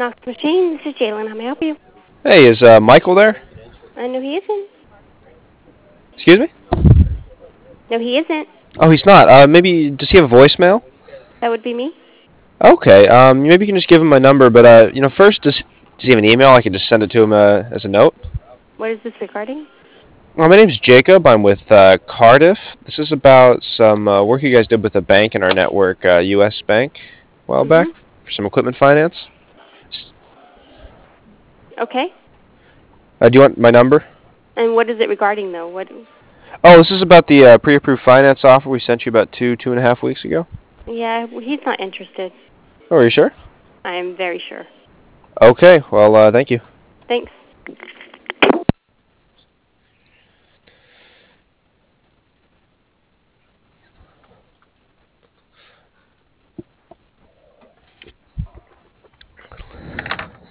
Knox Machine. This is Jalen. How may I help you? Hey, is Michael there? No, he isn't. Excuse me? No, he isn't. Oh, he's not. Maybe does he have a voicemail? That would be me. Okay. Maybe you can just give him my number. But first, does he have an email? I can just send it to him as a note. What is this regarding? Well, my name's Jacob. I'm with Cardiff. This is about some work you guys did with a bank in our network, U.S. Bank, a while back Mm-hmm. for some equipment finance. Okay. Do you want my number? And what is it regarding, though? What? Oh, this is about the pre-approved finance offer we sent you about 2.5 weeks ago. Yeah, he's not interested. Oh, are you sure? I am very sure. Okay. Well, thank you. Thanks.